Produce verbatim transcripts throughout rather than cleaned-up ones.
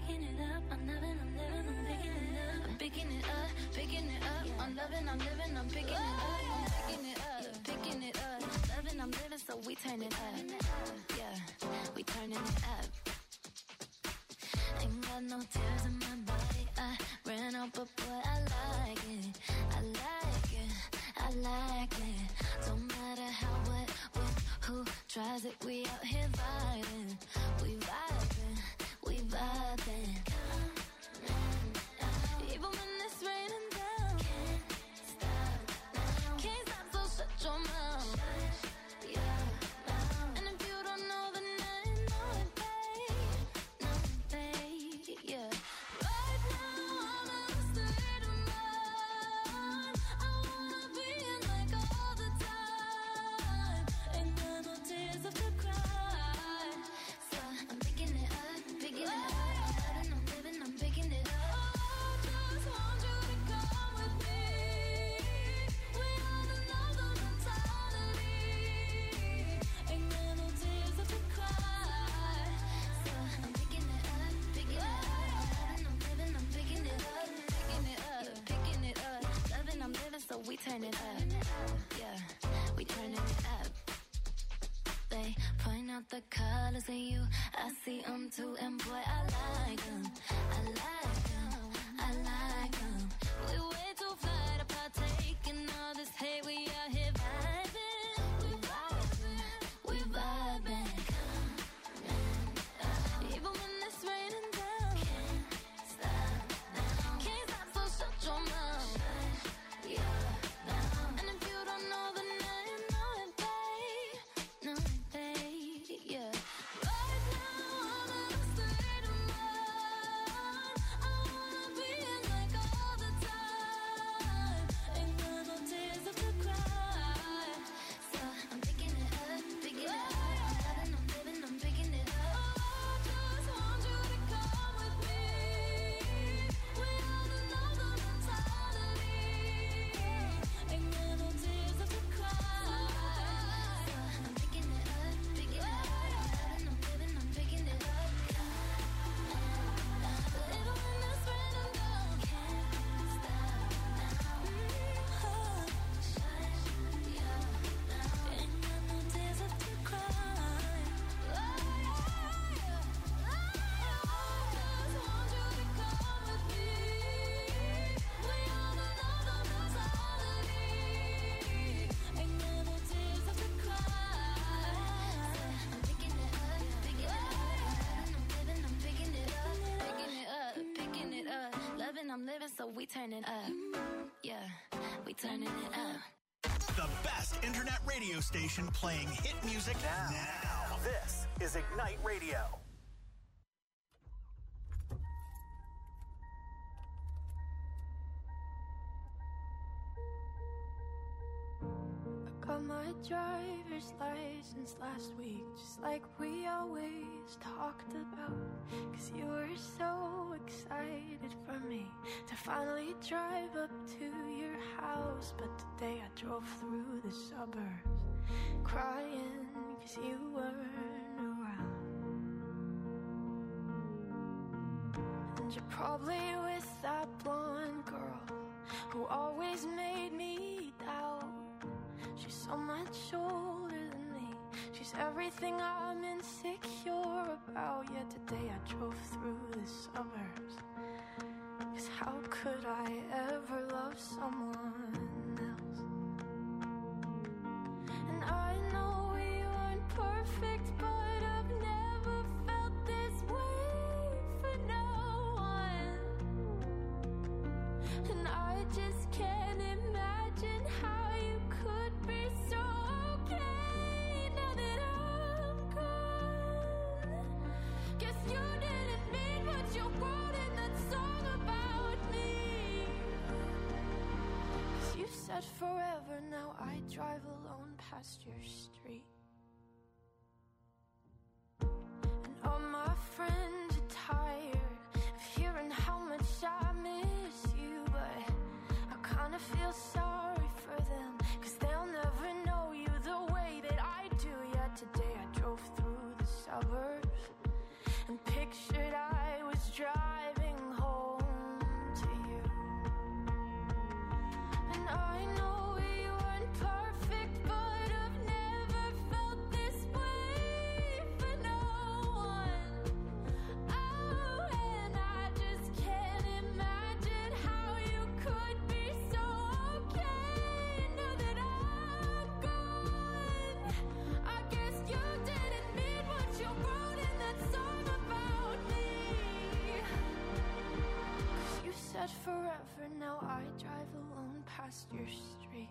picking it up. I'm loving, I'm living, I'm picking it up. I'm picking it up, picking it up. I'm loving, I'm living, I'm picking it up. I'm picking it up, picking it up. Loving, I'm living, so we turn it up. Yeah, we turning it up. Ain't got no tears in my body. I ran out, but boy, I like it. I like it, I like it. Don't matter how, what, when, who tries it. We out here vibing. We vibing, we vibing. Even when it's raining down, can't stop now. Can't stop, so shut your mouth. Shut your mouth. And if you don't know, then I know it, babe. Know it, babe, yeah. Right now, I'm in a state of mind. I wanna be in like all the time. Ain't got no tears left to cry. So I'm picking it up, picking it up. I'm loving, I'm living, I'm picking it up. So we turn it up, yeah, we turning it up. They point out the colors in you, I see them too, and boy, I like them, I like them, I like them. We way too fly to partake in all this hate, we out here vibing, we vibing, we vibing. Even when it's raining down, can't stop now, can't stop, so shut your mouth. Yeah. And if you don't know, then I know it, babe. Know it, babe. Yeah. Right now, I'm in a state of mind. I wanna be in like all the time. Ain't got no tears left to cry. So I'm picking it up, picking it up. I'm loving, I'm living, I'm picking it up. Oh, I just want you to come with me. We all know the mentality. Ain't got no tears left to cry. So I'm picking it up, picking it up. I'm loving, I'm living, I'm picking it up. Even when it's raining down, can't stop now. Shut your mouth. Ain't got no tears left to cry. I just want you to come with me. We all know the mentality. Ain't got no tears left to cry. I'm picking it up, picking it up. I'm living, I'm picking it up. Picking it up, picking it up. Loving, I'm living, so we turn it up. Yeah, we turning it up. The best internet radio station playing hit music now. now. This is Ignite Radio. Got my driver's license last week, just like we always talked about. Cause you were so excited for me to finally drive up to your house. But today I drove through the suburbs crying cause you weren't around. And you're probably with that blonde girl who always made me doubt. She's so much older than me. She's everything I'm insecure about. Yet today I drove through the suburbs. Cause how could I ever love someone else? And I know we weren't perfect, but I've never felt this way for no one. And I just can't imagine how you could be so okay now that I'm gone. Guess you didn't mean what you wrote in that song about me. Cause you said forever, now I drive alone past your street. And all my friends are tired of hearing how much I miss you, but I kinda feel sorry for them, cause they'll never know you the way that I do. Yet today I drove through the suburbs and pictured I was driving home to you. And I know we weren't perfect, but I've never felt this way for no one. Oh, and I just can't imagine how you could be so okay now that I'm gone. I guess you didn't mean what you wrote in that song about me. 'Cause you said forever, now I drive alone past your street.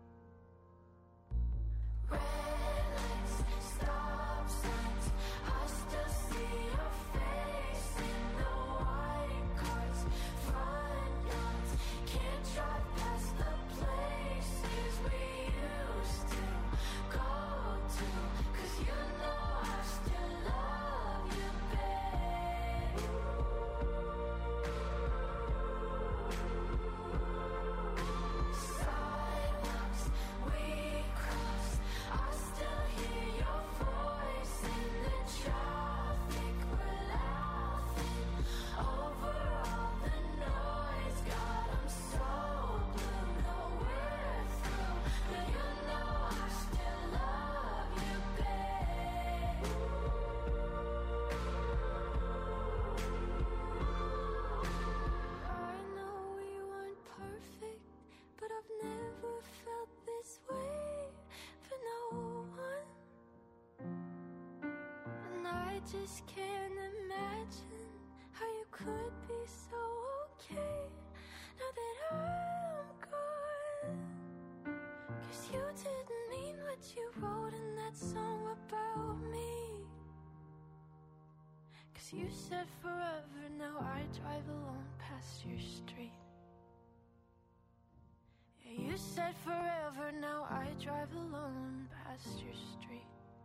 Red lights, stop signs, I still see your face in the white cars, front yards. Can't drive past the places we used to go to, 'cause you know I still love you, babe. Sidewalks we crossed, I still hear your voice in the traffic. We're laughing over all the noise. God, I'm so blue. No, we're through, but you know I still love you, babe. I know we weren't perfect, but I've never felt this way for no one. And I just can't imagine how you could be so okay now that I'm gone. 'Cause you didn't mean what you wrote in that song about me. 'Cause you said forever, now I drive alone past your street. Yeah, you said forever, now I drive alone past your street.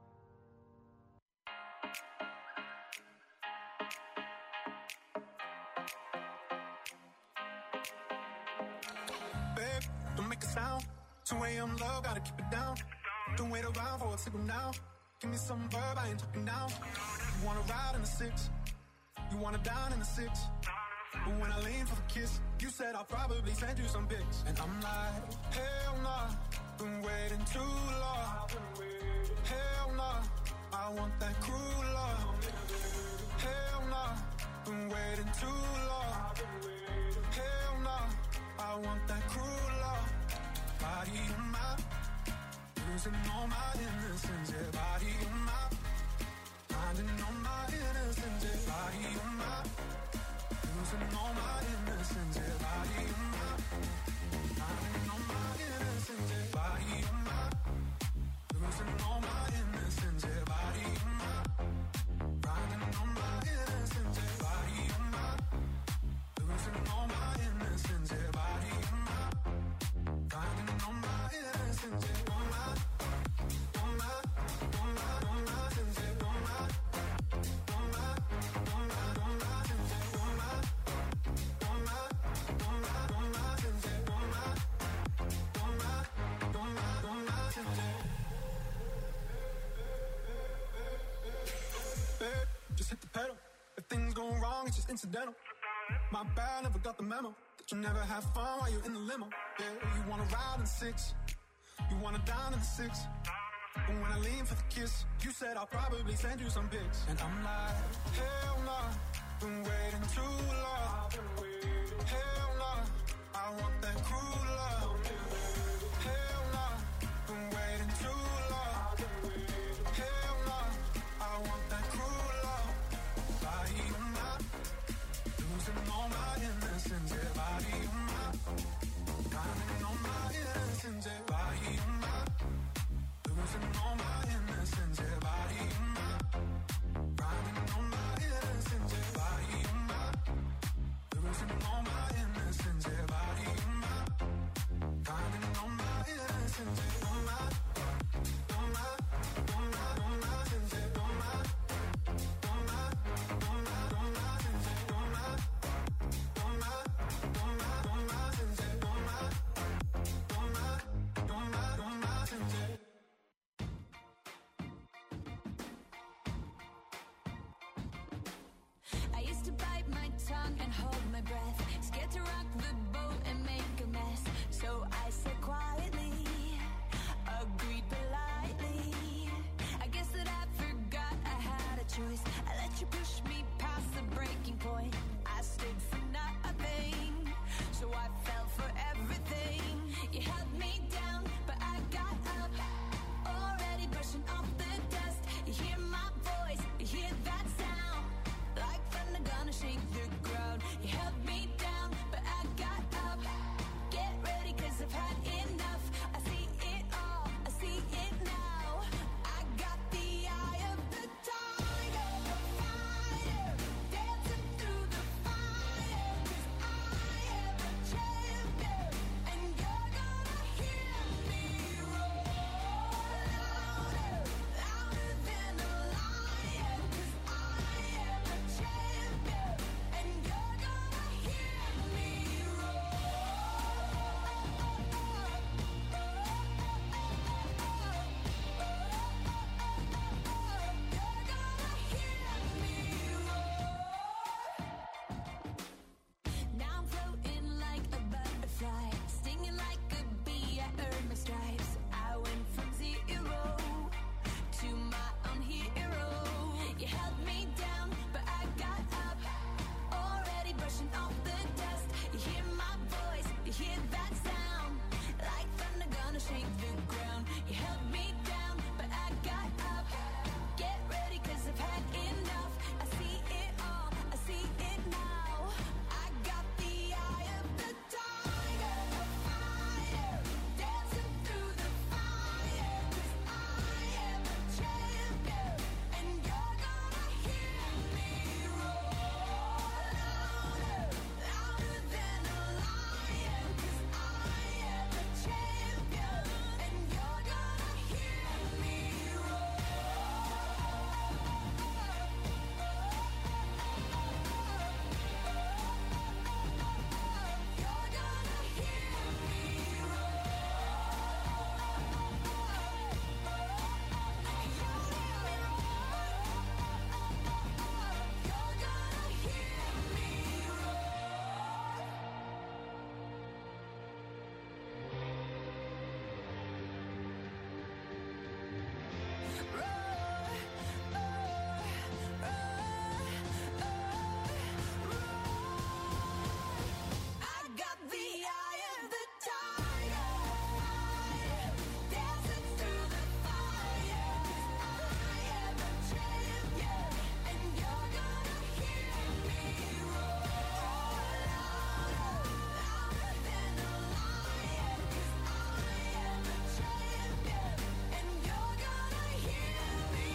Babe, don't make a sound. two a.m. love, gotta keep it down. Don't wait around for a signal now. Give me some verb, I ain't talking now. You wanna ride in the six, you wanna dine in the six. But when I lean for the kiss, you said I'll probably send you some pics. And I'm like, hell nah, been waiting too long. Hell nah, I want that cruel love. Hell nah, been waiting too long. Hell nah, I want that cruel love. Body on my, losing all my innocence. Yeah, body on my, finding all my innocence. Yeah, body on my, losing all my innocence. Yeah, body on my, finding all my innocence. Yeah, body on my, losing all my innocence. Yeah, body on my, finding all my innocence. Yeah, body on my, losing all my innocence. Yeah, body on my, finding all my innocence. Yeah, on my, on my, on my, on my innocence. Yeah, on my, on my, on my, on my innocence. Yeah, on my, on my, on my, on my innocence. Yeah, on my, on my, on my, on my innocence. Babe, just hit the pedal. If things go wrong, it's just incidental. My bad, never got the memo that you never have fun while you're in the limo. Yeah, you wanna ride in the six, you wanna dine in the six. But when I lean for the kiss, you said I'll probably send you some pics. And I'm like, hell nah, been waiting too long. Hell nah, I want that cruel love. Hell nah, been waiting too long. Hell nah, I want that cruel love. Body on my, losing all my innocence. Yeah, body on my, finding all my innocence. Yeah, body on my, losing all my innocence. Yeah, body on my, finding all my innocence. tongue and hold my breath. Scared to rock the boat and make a mess. So I said quietly, agreed politely. I guess that I forgot I had a choice. I let you push me past the breaking point. I stood for nothing, so I fell for everything. You held me down, but I got up, already brushing off the dust. You hear my voice, you hear that sound, like thunder gonna shake the ground. You held me down, but I got up. Get ready, cause I've had enough. I see it all, I see it now. I got the eye of the tiger, the fighter, dancing through the fire. Cause I am a champion, and you're gonna hear me roar louder, louder than a lion. Cause I am a champion, and you're gonna hear me roar. Now I'm floating like a butterfly, stinging like a bee. I earned my stripes. I went from zero to my own hero. You held me down, but I got up, already brushing off the dust. You hear my voice, you hear that sound, like thunder gonna shake the ground. You held me down, but I got up. Get ready, cause I've had enough. I see it all, I see it now. I got the eye of the tiger, the fighter, dancing through the fire. Cause I am a champion, and you're gonna hear me roar louder, louder than a lion. Cause I am a champion, and you're gonna hear me roar. You're gonna hear me I got the eye of the tiger, dancing through the fire. Cause I am a champion, and you're gonna hear me roar louder, louder than a lion. Cause I am a champion, and you're gonna hear me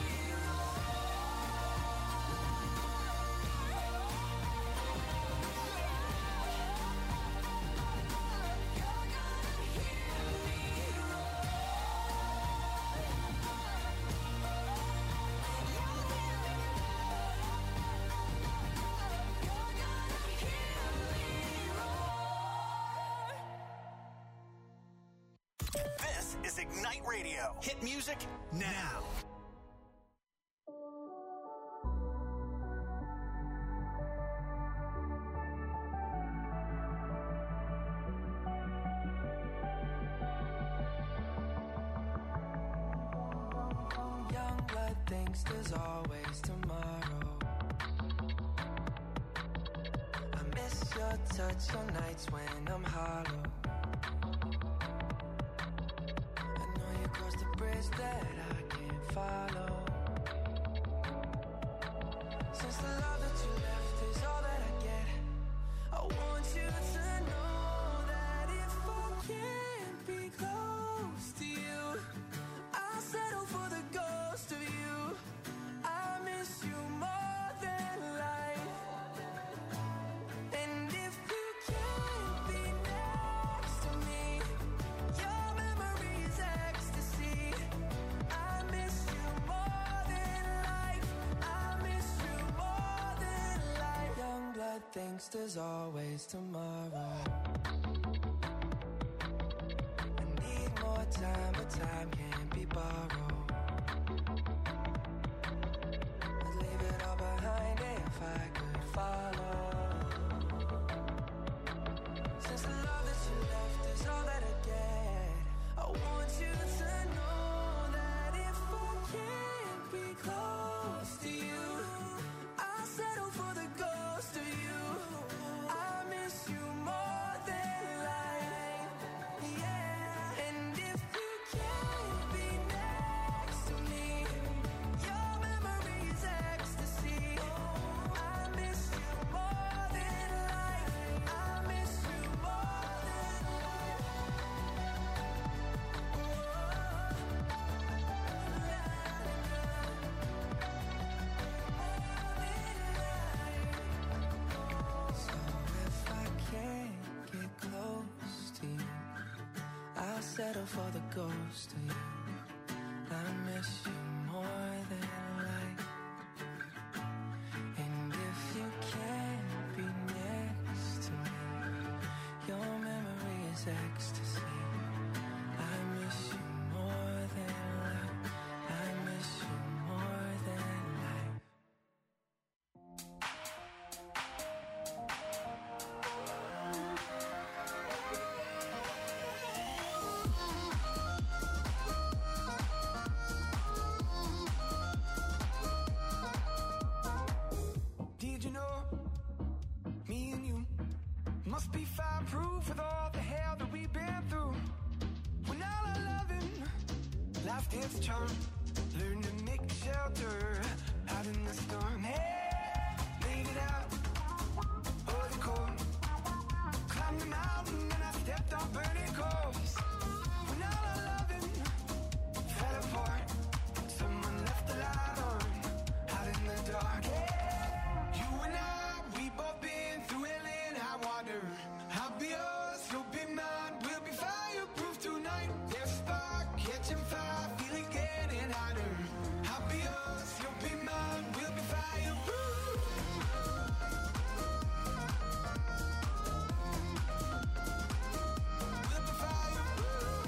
This is Ignite Radio. Hit music now. Young blood thinks there's always tomorrow. I miss your touch on nights when I'm hollow. I know you crossed the bridge that I can't follow. Since the love that you left is all that I get, I want you to know that if I can't be close to you, I'll settle for the ghost of you. I miss you more than life. And if you can't be next to me, your memory's ecstasy. I miss you more than life. I miss you more than life. Young blood thinks there's always tomorrow. I need more time, but time can't be borrowed. I'd leave it all behind if I could follow. the ghost of you. I miss you more than life, yeah. And if you can't be next to me, your memory is ecstasy. I miss you more than life. I miss you more than life. So if I can't get close to you, I'll settle for the ghost of you. I miss you more than life. And if you can't be next to me, your memory is ecstasy. I miss you more than life. I miss you more than life. Did you know me and you must be fireproof with all the hell that we've been through? When all our loving, life takes charm, learn to make shelter out in the storm. Hey, made it out, oh the cold, climbed the mountain and I stepped on burning coals. When all our loving fell apart, someone left the light on out in the dark. Hey, you and I, we both been through hell and high water. I'll be yours, you'll be mine. We'll be fireproof tonight. There's a spark catching fire, feeling getting hotter. I'll be yours, you'll be mine. We'll be fireproof. We'll be fireproof.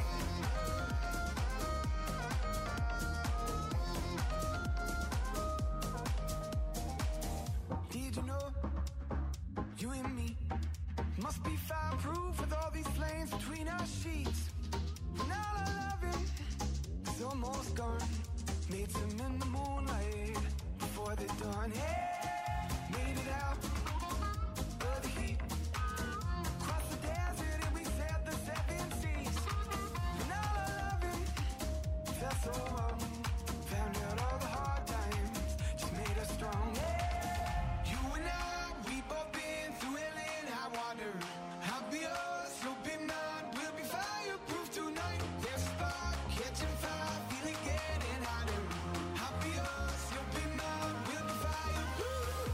Did you know you and me must be fireproof with all these flames between our sheets? When all our loving is almost gone, made some in the moonlight before the dawn. Hey, made it out of the heat, crossed the desert and we sailed the seven seas. When all our loving felt so wrong, found out all the hard times just made us strong. Hey, you and I, we both been through hell and high water. I'll be yours, you'll be mine. We'll be fireproof tonight. There's a spark catching fire, feeling getting hotter. I'll be yours, you'll be mine. We'll be fireproof.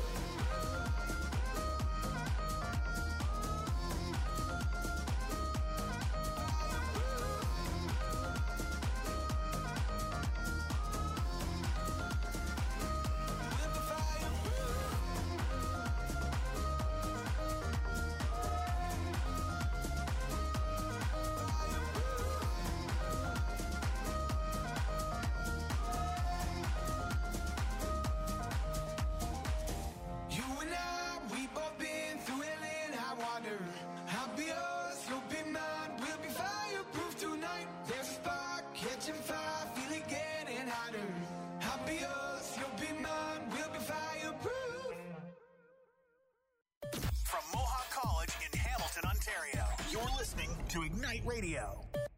We'll be fireproof. You and I, we both been through hell and high water. I'll be yours, you'll be mine. We'll be fireproof tonight. There's a spark catching fire, feeling getting hotter. I'll be yours, you'll be mine. We'll be fireproof. From Mohawk College in Hamilton, Ontario, you're listening to Ignite Radio.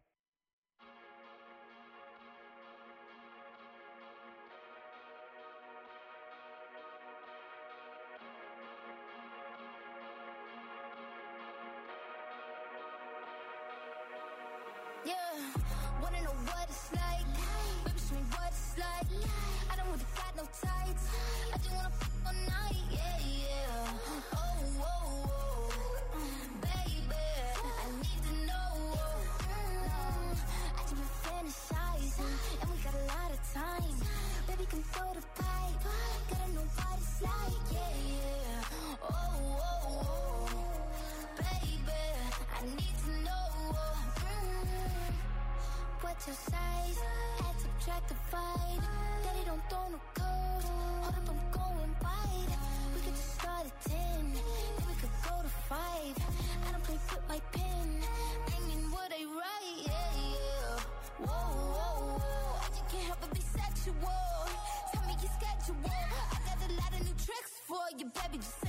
Yeah, wanna know what it's like? Baby, show me what it's like. I don't really got no tights. I just wanna fuck all night. Yeah, yeah. Oh, oh, oh. Baby, I need to know. Mm, I just been fantasizing, and we got a lot of time. Baby, come throw the pipe. Gotta know what it's like. Yeah, yeah. Oh, oh, oh. Baby, I need to know. Mm, what's your size? Add, subtract, divide. Daddy don't throw no curves. Hold up, I'm going wide. We could just start at ten, then we could go to five. I don't play with my pen, aiming what I write. Yeah, yeah. Whoa, whoa, whoa. I just can't help but be sexual. Tell me your schedule. I got a lot of new tricks for you, baby. Just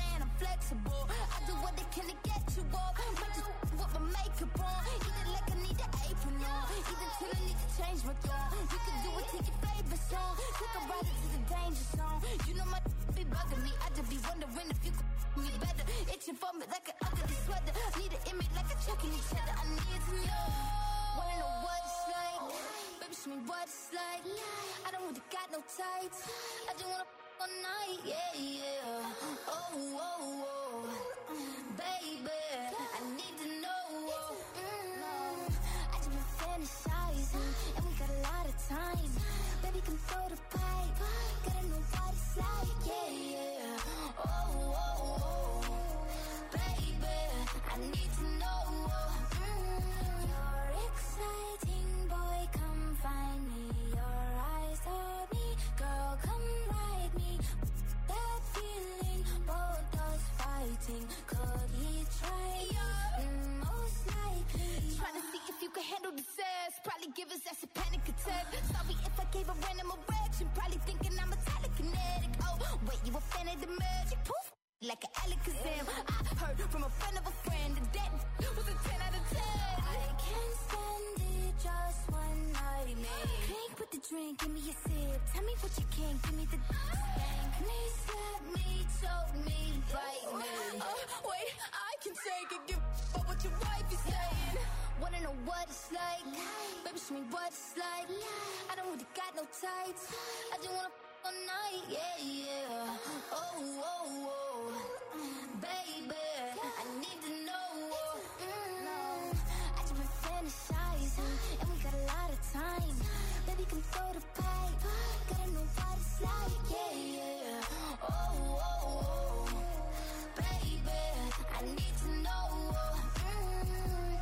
impossible. I do what I can to get you off. Might just with my makeup on. Eat it like I need an apron on. Eat it till I need to change my tone. You can do it to your favorite song. Take a ride into the danger zone. You know my be bugging me. I just be wondering if you could me better. Itching for me like an ugly sweater. Need an image like a checking each other. I need to know. Wanna know what it's like? Baby, show me what it's like. I don't really got no tights. I just wanna f- all night. Yeah, yeah. Oh, oh, oh. Baby, I need to know. Mm, I just been fantasizing. And we got a lot of time. Baby, come throw the pipe. Gotta know what it's like. Yeah, yeah. Oh, oh, oh. Baby, I need to know. Mm, you're exciting, boy, come find me. Your eyes on me, girl, come ride me. That feeling, both us fighting. Could he try? Mm, most likely. Trying to see if you can handle the sass. Probably give us that's a panic attack. Sorry if I gave a random erection. Probably thinking I'm a telekinetic. Oh, wait, you a fan of the magic? Poof, like an Alakazam. I heard from a friend of a friend that that was a ten out of ten. I can't stand it, just one night, man. Drink with the drink, give me a sip. Tell me what you can, give me the spank me, slap me, choke me, bite me. Oh, wait, I can take it, give up what your wife is saying. Wanna know what it's like? Baby, show me what it's like. I don't really got no tights. I just wanna f- all night, yeah, yeah. Oh, oh, oh. Baby, I need to know. Mm, I just been fantasizing, and we got a lot of time. Baby, come throw the pipe. Gotta know what it's like, yeah, yeah. Oh, oh, oh. Baby, I need to know. Mm.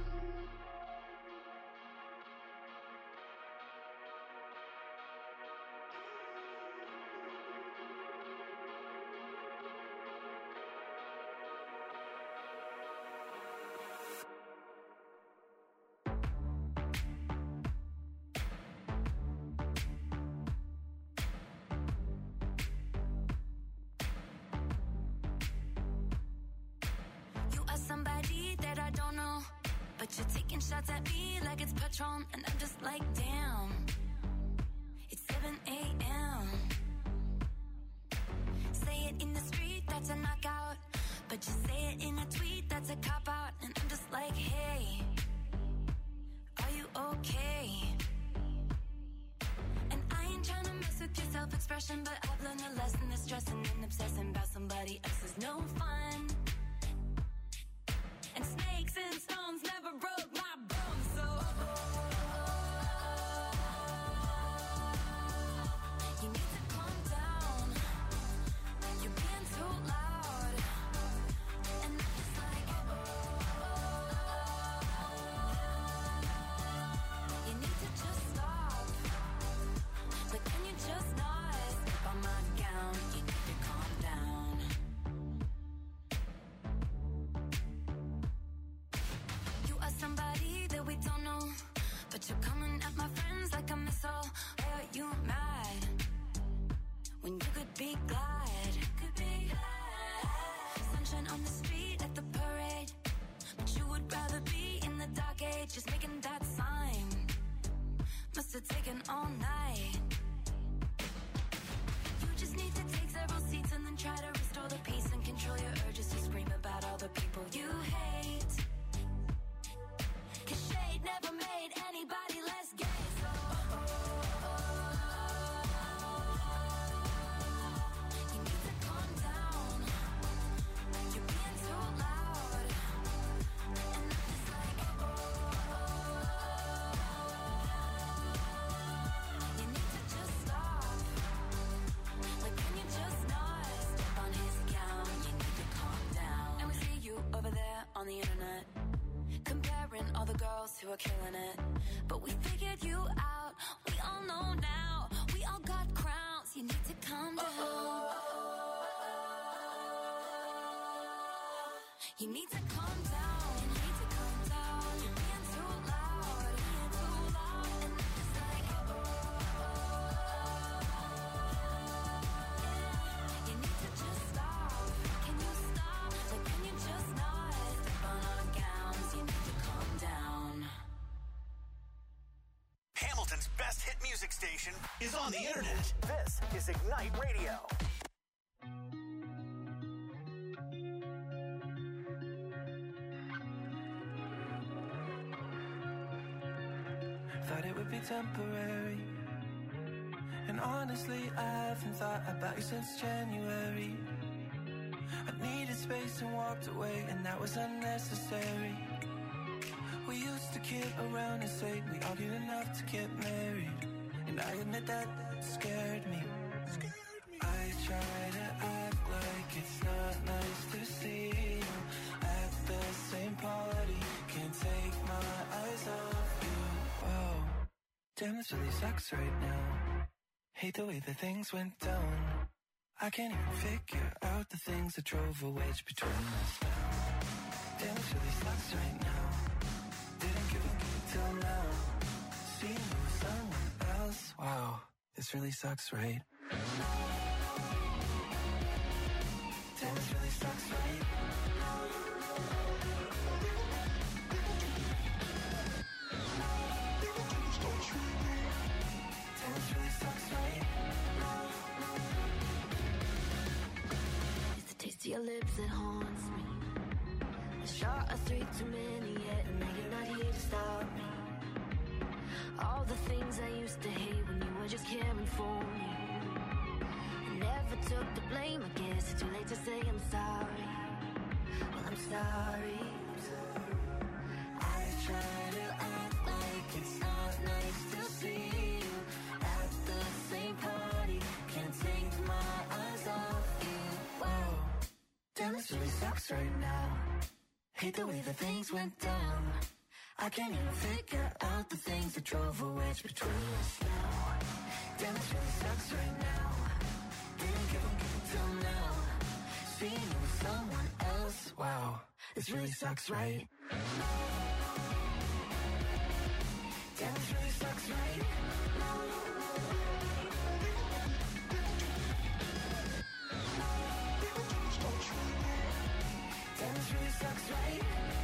You are somebody that I don't know, but you're taking shots at me like it's Patron, and I'm just like, damn. It's seven a.m. Say it in the street, that's a knockout. But you say it in a tweet, that's a cop-out. And I'm just like, hey, are you okay? And I ain't tryna mess with your self-expression, but I've learned a lesson that stressing and obsessing about somebody else is no fun. And snakes and stones never broke my bones, so you need to calm down. You're being too loud. And I'm just like, you need to just stop. But can you just not step on my gown? You need to calm down. You are somebody that we don't know, but you're coming at my friends like a missile. Why are you mad when you could be glad? Could be glad. Sunshine on the street at the parade, but you would rather be in the dark age, just making that sign. Must have taken all night. You just need to take several seats and then try to restore the peace and control your urges to scream about all the people you hate. Cause shade never made anybody less gay, so you need to calm down. You're being too loud. And I'm just like, you need to just stop. Like, can you just not step on his gown? You need to calm down. And we see you over there on the internet, comparing all the girls who are killing it. But we figured you out. We all know now. We all got crowns. You need to calm down. You need to calm down. You need to calm down. You're being too loud. Being too loud. And I'm just like, yeah. You need to just stop. Can you stop? music station is on the internet. This is Ignite Radio. Thought it would be temporary. And honestly, I haven't thought about you since January. I needed space and walked away, and that was unnecessary. We used to kid around and say we argued enough to get married. And I admit that scared me. I try to act like it's not nice to see you at the same party. Can't take my eyes off you. Whoa, damn, this really sucks right now. Hate the way that things went down. I can't even figure out the things that drove a wedge between us now. Damn, this really sucks right now. Didn't give a fuck till now. Seeing you with someone else. Wow, this really sucks, right? Damn, this really sucks, right? Damn, this really sucks, right? It's the taste of your lips that haunts me. A shot of three too many yet, and now you're not here to stop me. All the things I used to hate when you were just caring for me. I never took the blame, I guess it's too late to say I'm sorry. Well, I'm sorry. I try to act like it's not nice to see you at the same party. Can't take my eyes off you. Wow, damn, this really sucks right now. Hate the way that things went down. I can't even figure out the things that drove a wedge between us now. Damn, this really sucks right now. Didn't give a fuck till now. Seeing you with someone else. Wow, this really sucks, right? Damn, this really sucks, right? Damn, this really sucks, right?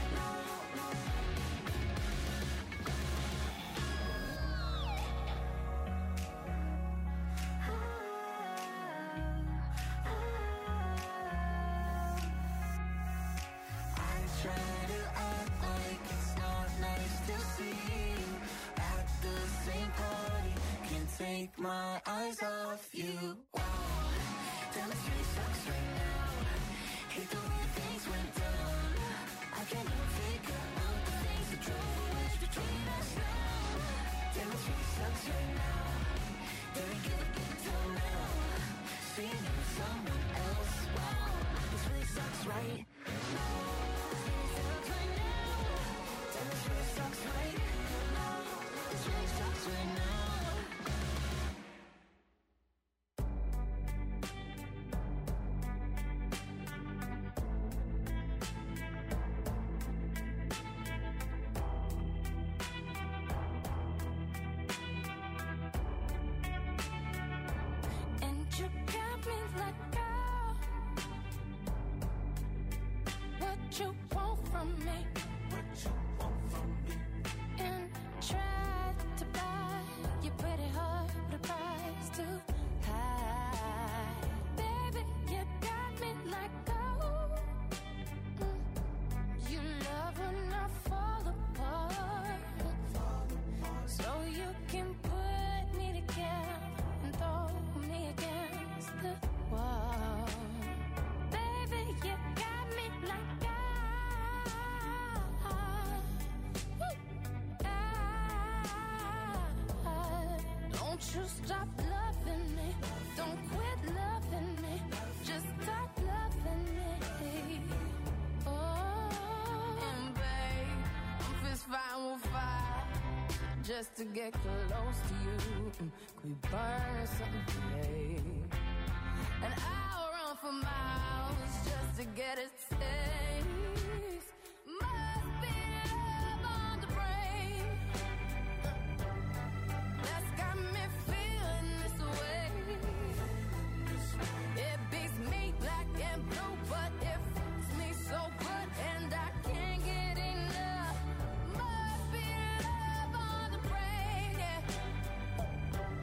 Take my eyes off you. Wow, damn, this really sucks right now. Hate the way things went down. I can't even figure out the things that drove a wedge between us now. Damn, this really sucks right now. Didn't give a fuck till now. Seeing you with someone else. Wow, this really sucks, right? Damn, this really sucks, right? This really sucks right now. You want from me? What you want from me? And try to buy your pretty heart with a price too high. Baby, you got me like gold. Mm. You love when I fall apart, so you can put me together and throw me against the wall. Baby, you got me like gold. Don't you stop loving me. Don't quit loving me. Just stop loving me. Oh, and babe, I'm fist fighting with fire just to get close to you. Could we burn something today? And I'll run for miles just to get a taste. Must be love on the brain that's got me feeling this way. It beats me black and blue, but it fucks me so good, and I can't get enough. Must be love on the brain, yeah.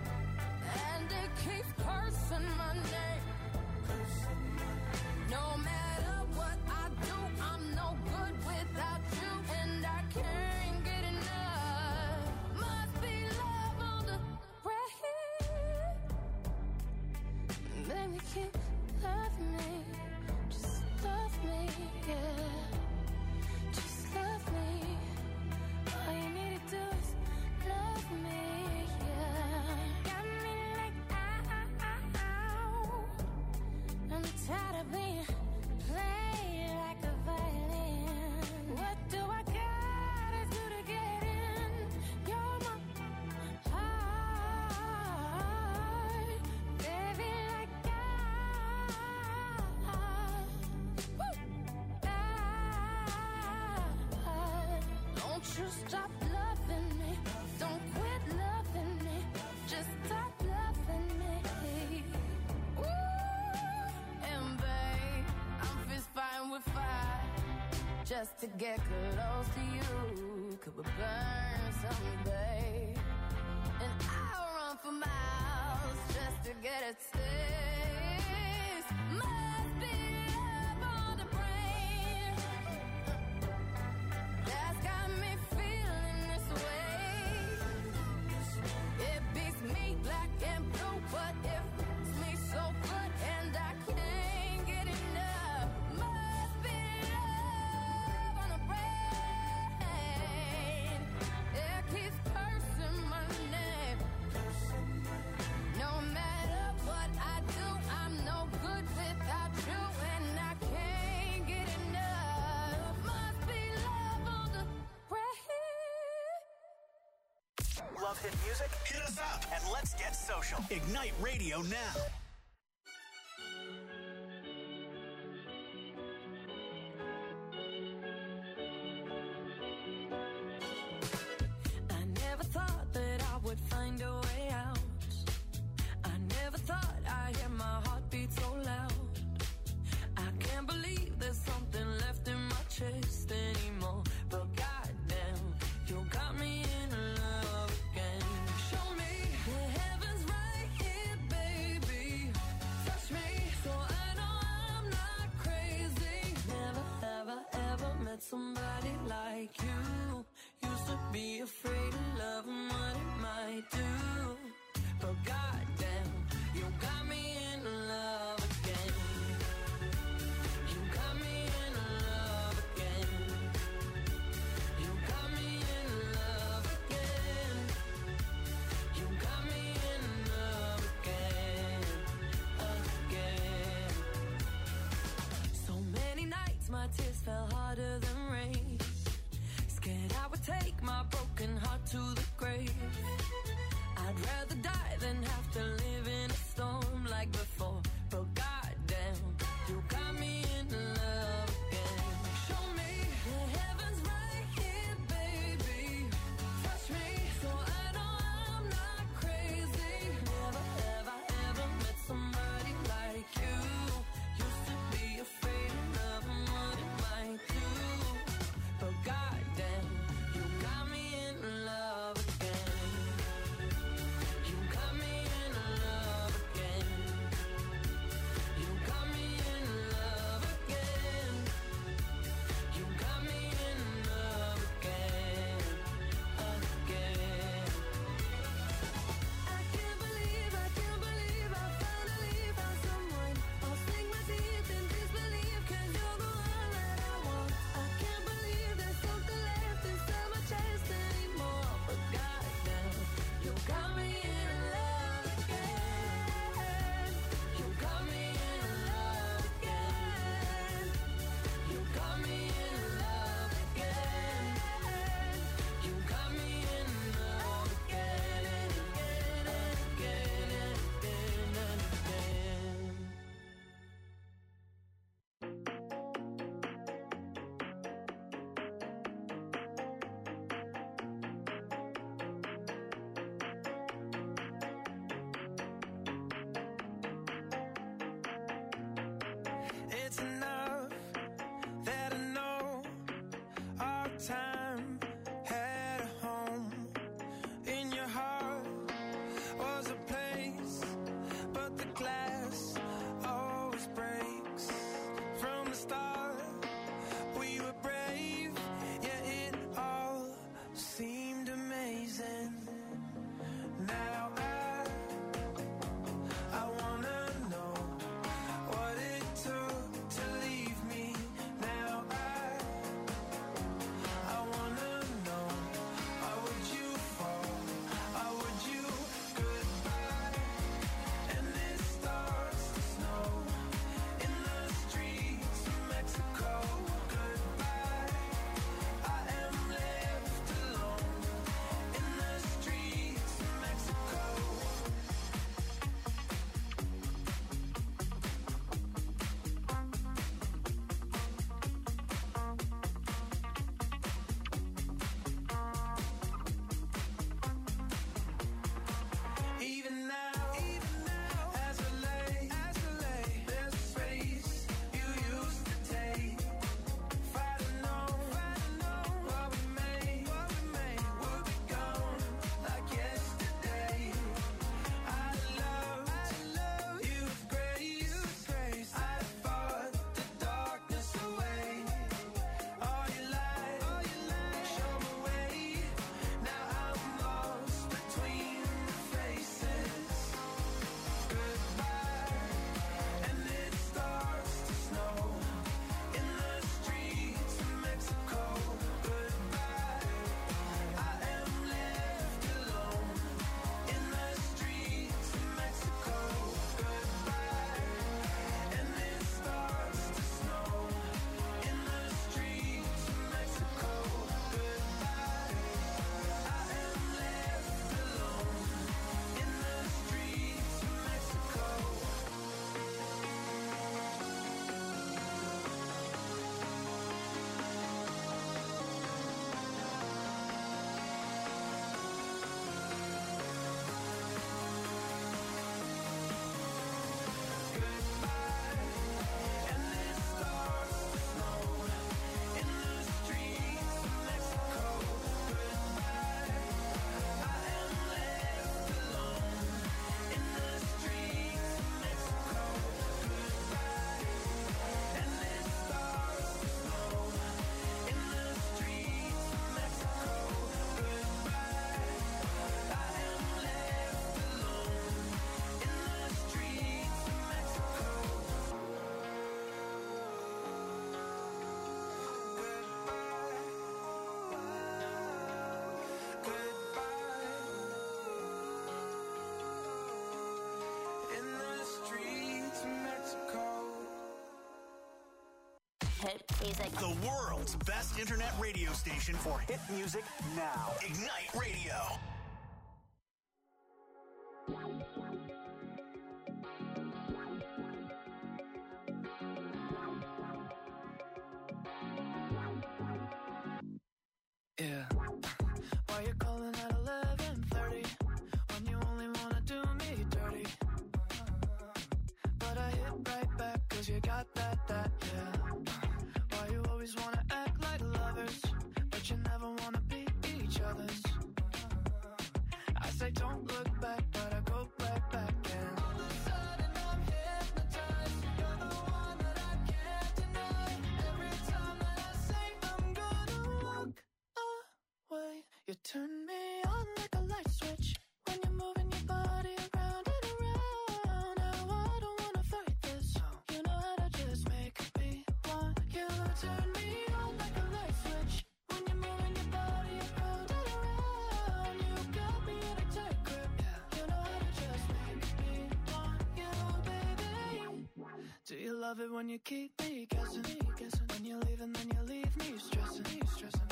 you stop loving me? Don't quit loving me. Just stop loving me. Ooh, and babe, I'm fist fighting with fire just to get close to you. Could we burn someday? And I'll run for miles just to get a taste. Must be love on the brain that's got me feeling this way. It beats me black and blue, but it fits me so good, and I can't get enough. Must be love on the brain. It keeps cursing my name. No matter what I do, I'm no good without you, and I can't get enough. Must be love on the brain. Love hit music? Hit us up and let's get social. Ignite Radio now. I never thought that I would find a way out. I never thought I'd hear my heartbeat so loud. I can't believe there's something left in my chest anymore. But goddamn, you got me in love again. Show me the heavens right here, baby. Touch me so I know I'm not crazy. Never, ever, ever met somebody like you. Used to be afraid of love and what it might do. But goddamn, you got me in love again. You got me in love again. You got me in love again. You got me in love again, again. So many nights my tears fell harder than rain. Scared I would take my broken heart to the grave. I'd rather die than have to live in a storm like before. But goddamn, you got me in love again. Show me the heavens right here, baby. Touch me so I know I'm not crazy. Never, ever, ever met somebody like you. Used to be afraid of love and what it might do. But goddamn, you got me in love again. You got me in love again. You got me in love again. You got me in love again, again. I can't believe, I can't believe I finally found someone. I'll sink my teeth in disbelief, 'cause you're the one that I want. I can't believe there's something left inside my chest anymore. But goddamn, you got me in love again. You got me in love again. You got me in love again. You got me in love again and again and again and again and again. It's enough that I know our time had a home. In your heart was a place, but the glass always breaks. From the start, we were brave, yeah, it all seemed amazing. Now I, I wanna know what it took to leave me. Now I, I hit music. The world's best internet radio station for hit music now. Ignite Radio. Yeah. Why you calling at eleven thirty when you only wanna do me dirty? But I hit right back cause you got that, that, yeah. Why you always wanna act like lovers, but you never wanna be each other's? I say don't look back, but I go right back and all of a sudden I'm hypnotized. You're the one that I can't deny. Every time that I say I'm gonna walk away, you turn me on like a light switch when you're moving your body around and around. Now I don't wanna fight this. You know how to just make me want you. Turn me on like a light switch when you're moving your body around and around. You got me in a tight grip. You know how to just make me want you, baby. Do you love it when you keep me guessing? When you leave and then you leave me stressing, stressing.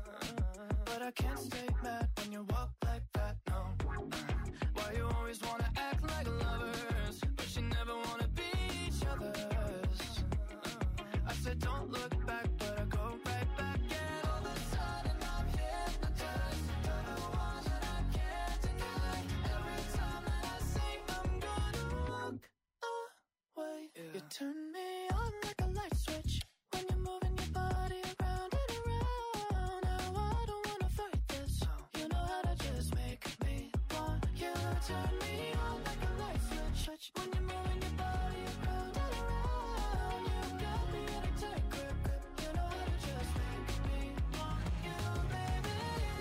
But I can't stay mad when you walk like that, no. Why you always wanna act like lovers, but you never wanna be each other's? I said don't look back, but I go right back and all of a sudden I'm hypnotized. You're the one that I can't deny. Every time that I say I'm gonna walk away, you turn me on like a light switch when you're moving your body around and around. Now I don't wanna fight this. You know how to just make me want you. Turn me on like a light switch when you're moving your body around and around. You got me in a tight grip. You know how to just make me want you, baby.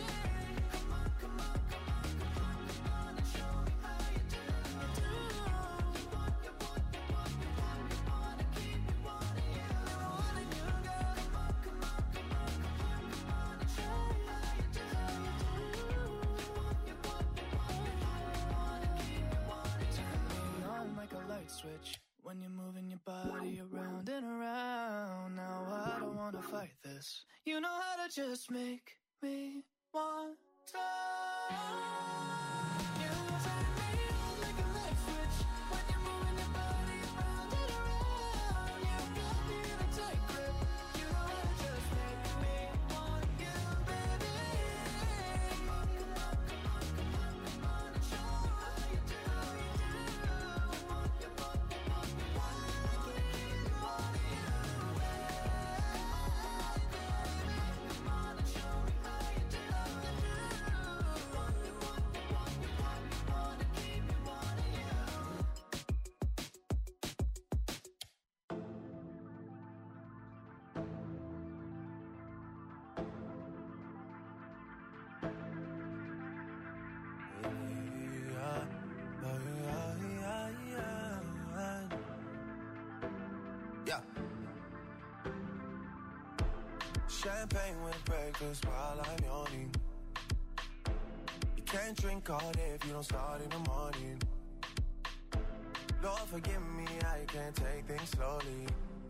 Come on, come on, come on, come on, come on and show me how you do. You want, you want, you want, you want, you wanna keep me wanting you. Wanting you, girl. Come on, come on, come on, come on, come on and show me how you do. You want, you want, you want, you want, you wanna keep me wanting you. Turn me on like a light switch when you're moving your body around and around. Now I don't wanna fight this. You know how to just make me want to. You turn me on like a light switch when you're moving your body around and around. You got me in a tight grip. You know how to just make me want you, baby. Come on, come on, come on, come on, come on and show me how you do. You want, you want, you want, you want, you wanna keep me wanting you, baby. Come on and show me how you do. You want, you want, you want, you want, you wanna keep me wanting you. Yeah. Champagne with breakfast while I'm yawning. You can't drink all day if you don't start in the morning. Lord forgive me, I can't take things slowly.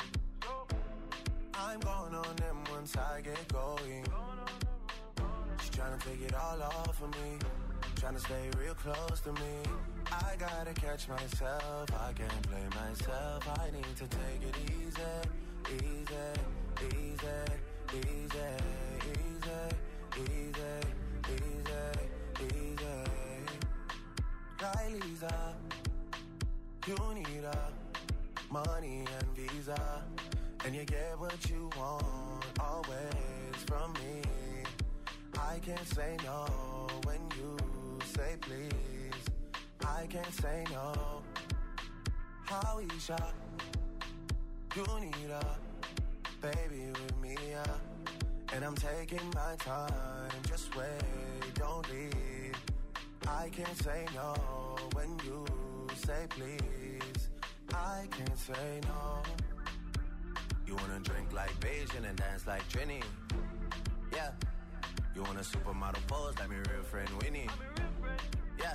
I'm going on them once I get going. She's trying to take it all off of me, trying to stay real close to me. I gotta catch myself, I can't blame myself. I need to take it easy, easy, easy, easy, easy, easy, easy, easy. Right, Lisa, you need a money and visa, and you get what you want always from me. I can't say no when you say please. I can't say no. How we shot? You need a baby with me, yeah. And I'm taking my time. Just wait, don't leave. I can't say no when you say please. I can't say no. You wanna drink like Beijing and dance like Trini? Yeah. You want a supermodel pose like me real friend Winnie? Yeah.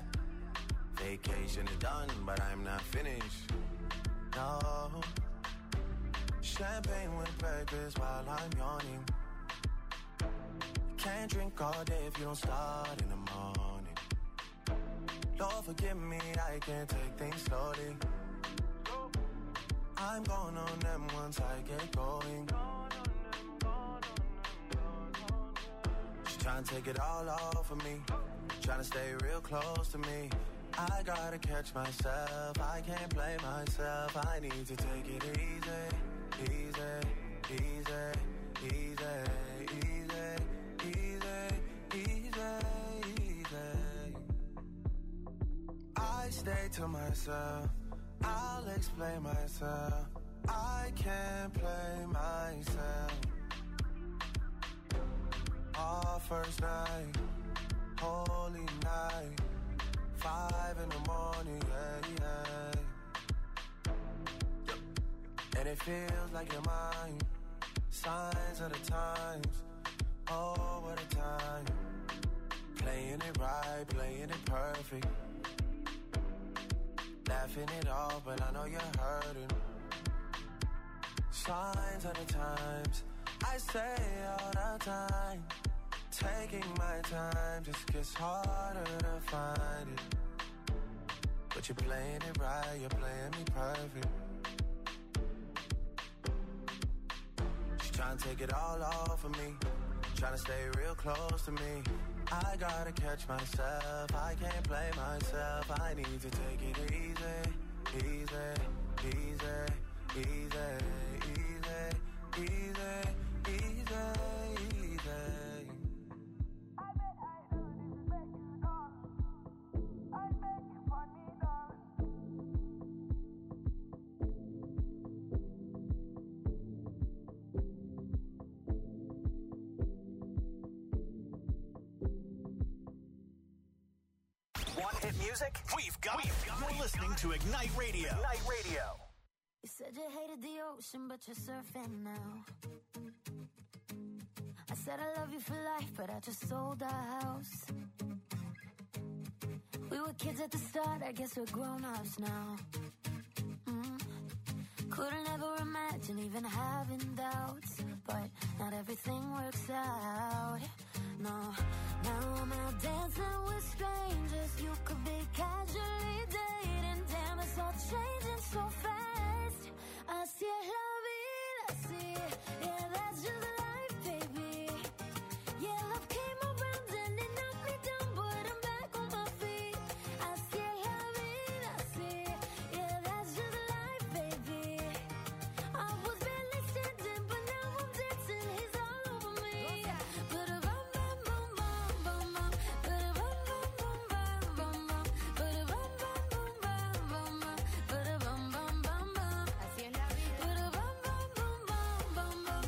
Vacation is done, but I'm not finished. No. Champagne with breakfast while I'm yawning. Can't drink all day if you don't start in the morning. Lord forgive me, I can't take things slowly. I'm going on them once I get going. She's trying to take it all off of me, trying to stay real close to me. I gotta catch myself, I can't blame myself. I need to take it easy, easy, easy, easy, easy, easy, easy, easy. I stay to myself, I'll explain myself. I can't play myself. Our first night, holy night, five in the morning, yeah, yeah. And it feels like you're mine. Signs of the times, oh, what a time. Playing it right, playing it perfect. Laughing it off, but I know you're hurting. Signs of the times, I say all the time. Taking my time just gets harder to find it. But you're playing it right, you're playing me perfect. She's trying to take it all off of me, trying to stay real close to me. I gotta catch myself, I can't play myself. I need to take it easy, easy, easy, easy, easy, easy, easy, easy. Want hit music? We've got it. You're listening to Ignite Radio. Ignite Radio. You said you hated the ocean, but you're surfing now. I said I love you for life, but I just sold our house. We were kids at the start, I guess we're grown-ups now. Mm. Couldn't ever imagine even having doubts, but not everything works out. No, now I'm out dancing with strangers. You could be casually dating. Damn, it's all changing so fast. Así es la vida, así. Yeah, that's just life, baby. Yeah, love came around and it knocked me down, but I'm back on my feet. Así es la vida, así. Yeah, that's just life, baby. I was barely standing, but now I'm dancing. He's all over me. But a bum bum bum bum bum bum. But a bum bum bum bum bum bum. But a bum bum bum bum bum bum. But a bum bum bum bum. Así es la vida. But a bum bum bum bum bum bum.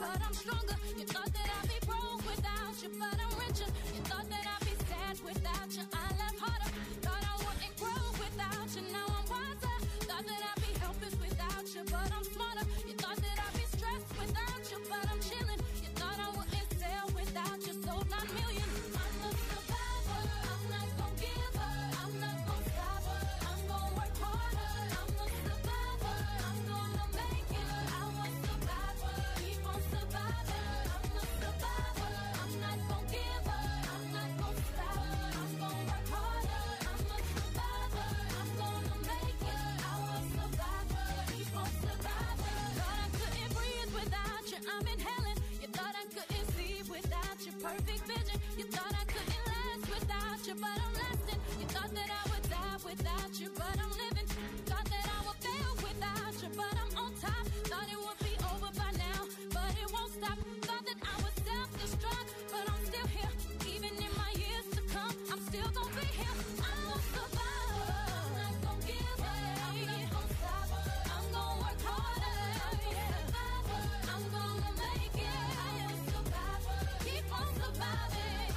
but I'm stronger. You thought that I'd be broke without you, but I'm richer. You thought that I'd be sad without you, I laugh harder. Thought I wouldn't grow without you, now I'm wiser. Thought that I'd be helpless without you, but I'm smarter. You thought that I'd be stressed without you, but I'm chilling. You thought I wouldn't sell without you, sold nine million. I'm a survivor, I'm not gonna give up. I'm not gonna stop, I'm gonna work harder. I'm a survivor, I'm gonna make it. I was survivor, keep on surviving. I'm a survivor, I'm not gonna give up. I'm not gonna stop, I'm gonna work harder. I'm a survivor, I'm gonna make it. I was survivor, keep on surviving. Thought I couldn't breathe without you, I'm inhaling. You thought I couldn't see without your perfect vision. You thought I couldn't last without you, but I'm lasting. You thought that I would die without you, but I'm living. Thought that I would fail without you, but I'm on top. Thought it would be over by now, but it won't stop. Thought that I would self-destruct, but I'm still here. Even in my years to come, I'm still gonna be here. I'm a survivor, I'm not gonna give up. I'm not gonna stop, I'm gonna work harder. I'm a survivor, I'm gonna make it. I am a survivor, keep on surviving.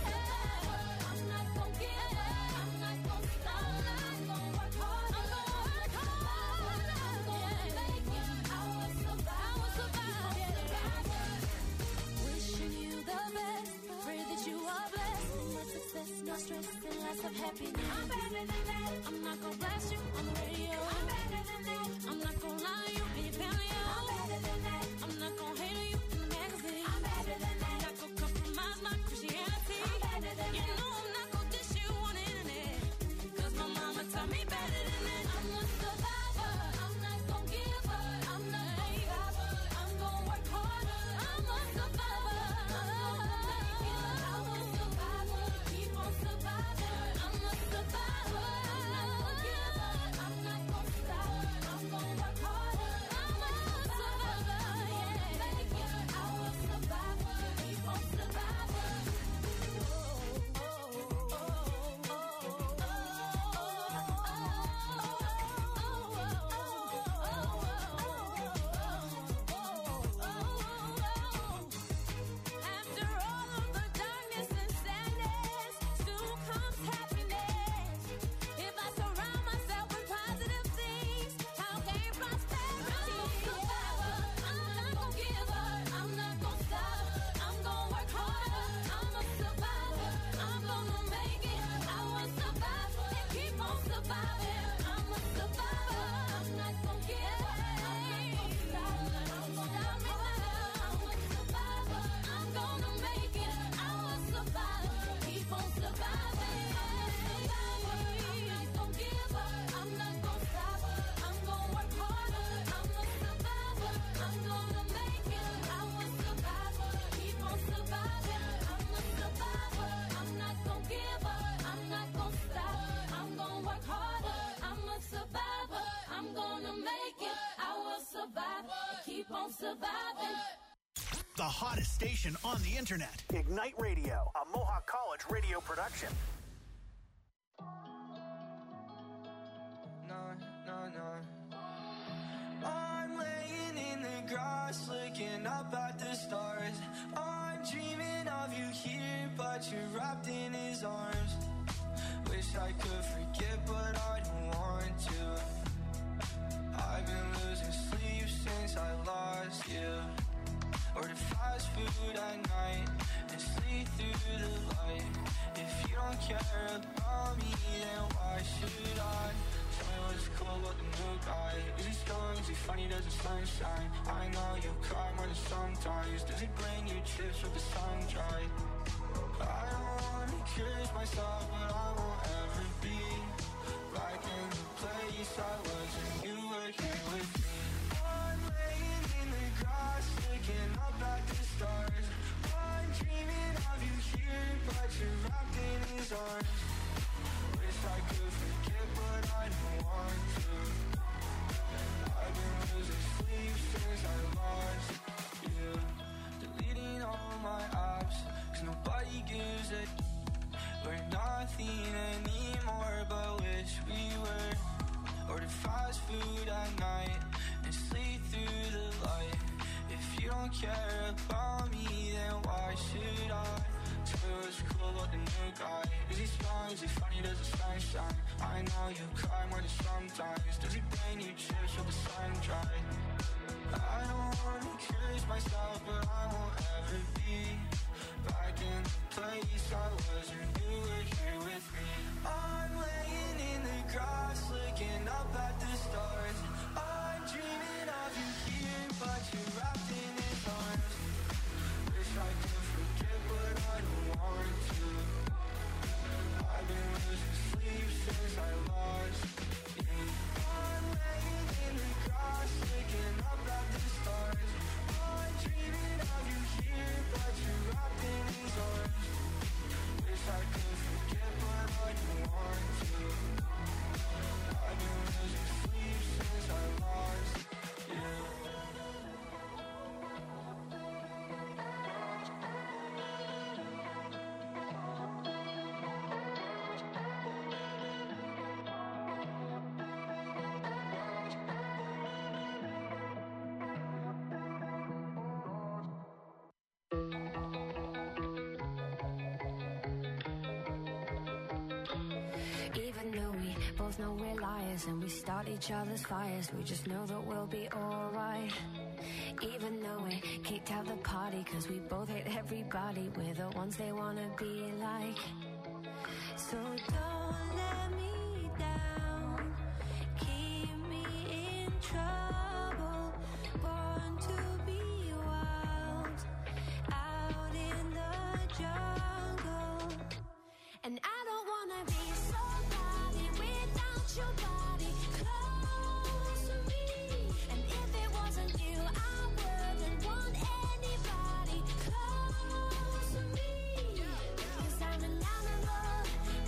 I'm not gonna give up, I'm not gonna stop, I'm gonna work hard. I'm gonna work hard, I'm gonna make it. I will survive, I will survive. Wishing you the best, pray that you are blessed. Much success, no stress, and lots of happiness. I'm better than that. I'm not gonna blast you on the radio. I'm better than that. I'm not gonna lie to you in your paleo. I'm better than that. I'm not gonna hate on you in the magazine. I'm better than that. I'm not gonna compromise my Christianity. I'm better than you that. Know I'm not gonna dish you on the internet, cause my mama taught me better than that. I'm a survivor, I'm not gonna give up. I'm not gonna stop, I'm gonna work harder. I'm a survivor, I'm gonna make it. I will survive, keep on surviving. I'm a survivor, I'm not gonna give up. I'm not gonna stop, I'm gonna work harder. I'm a survivor, yeah. Make it. I will survive, keep on surviving. After all of the darkness and sadness, soon comes happiness. If I surround myself with positive things, I'll gain prosperity. I'm a survivor, I'm not gonna give up. I'm not gonna stop, I'm gonna work harder. I'm a survivor, I'm gonna make it. I will survive and keep on surviving. I'm a survivor, I'm not gonna give up. I'm not gonna stop, I'm gonna stop me now. I'm a survivor, I'm gonna make it. I will survive, keep on surviving. I'm a survivor, I'm not gonna give up. I'm not gonna stop, I'm gonna work harder. I'm a survivor, I'm gonna make it. I will survive, keep on surviving. I'm a survivor, I'm not gonna give up. I'm not gonna stop, I'm gonna work harder. I'm a survivor, I'm gonna make it. I will survive, keep on surviving. The hottest station on the internet. Ignite Radio, a Mohawk College radio production. No, no, no. I'm laying in the grass, looking up at the stars. I'm dreaming of you here, but you're wrapped in his arms. Wish I could forget, but I don't want to. I've been losing sleep since I lost you. Order fast food at night and sleep through the light. If you don't care about me, then why should I? Tell me what's cool about the new guy. Is he strong? Is he funny? Does the sunshine? I know you cry more than sometimes. Does he bring you chips with the sun dry? I don't wanna curse myself, but I won't ever be back in the place I was when you were here with me. I'm laying in the grass, looking up at the stars. I'm dreaming of you here, but you're wrapped in his arms. Wish I could forget, but I don't want to. I've been losing sleep since I lost you. Deleting all my apps, cause nobody gives a. We're nothing anymore, but wish we were. Order fast food at night and sleep through the light. If you don't don't care about me, then why should I? Tell you it's cool about the new guy. Is he strong, is he funny, does his sun shine? I know you cry more than sometimes. Does he bring you chips till the sun dry? I don't wanna curse myself, but I won't ever be back in the place I was when you were here with me. I'm laying in the grass, looking up at the stars. I'm dreaming of you here, but you're wrapped in his arms. Wish I could forget, but I don't want to. I've been losing sleep since I lost you. I'm laying in the grass, looking up at the stars. I'm dreaming of you here, but you're wrapped in his arms. Wish I could forget, but I don't want to. I've been losing sleep since I lost you. Even though we both know we're liars and we start each other's fires, we just know that we'll be alright. Even though we kicked out the party cause we both hate everybody, we're the ones they wanna be like. So don't let me down, keep me in trouble, born to be wild, out in the jungle. And I don't wanna be somebody without your body close to me. And if it wasn't you, I wouldn't want anybody close to me. Cause I'm an animal,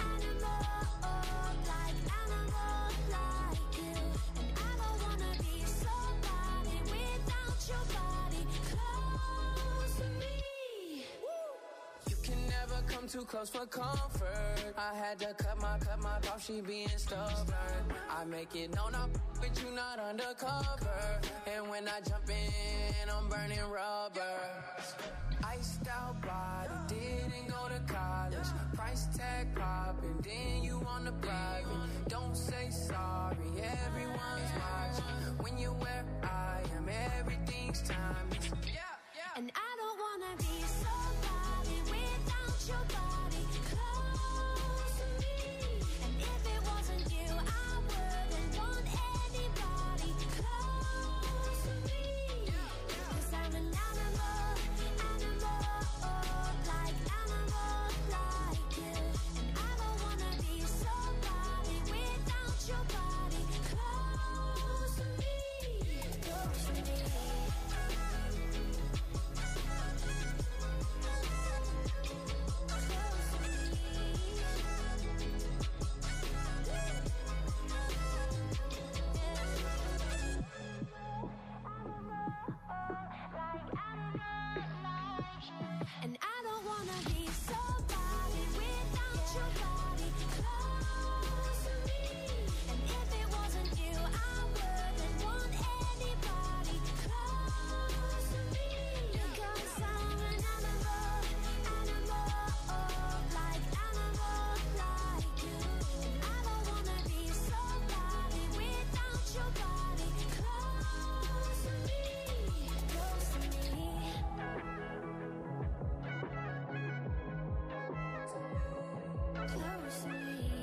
animal, like animal like you. And I don't wanna be somebody without your body close to me. You can never come too close for comfort. I had to cut my, cut my off, she being stubborn. I make it known I'm with you, not undercover. And when I jump in, I'm burning rubber. Iced out body, didn't go to college. Price tag popping, then you on the private. Don't say sorry, everyone's watching. When you're where I am, everything's timeless. Yeah, yeah. And I don't wanna be somebody without your body close to me. And if it wasn't you, I wouldn't want anybody close to me. Cause I'm an animal, animal, like animal like you. And I don't wanna be somebody without your body close to me. Close to me. And I don't wanna be somebody without your body close to me. And if it wasn't you, I wouldn't want anybody close to me. Because I'm an animal, animal, like animal like you. And I don't wanna be somebody without your body close to me, close to me. Close to me.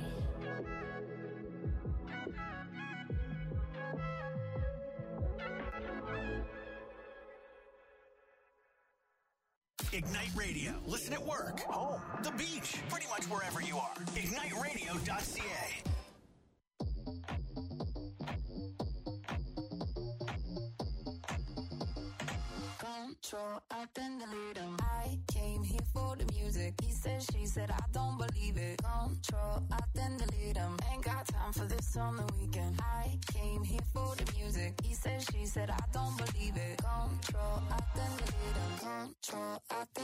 Ignite Radio. Listen at work, home, the beach, pretty much wherever you are. ignite radio dot c a. Control, I then delete him. I came here for the music. He said, she said, I don't believe it. Control, I then delete him. Ain't got time for this on the weekend. I came here for the music. He said, she said, I don't believe it. Control, I then delete him. Control, I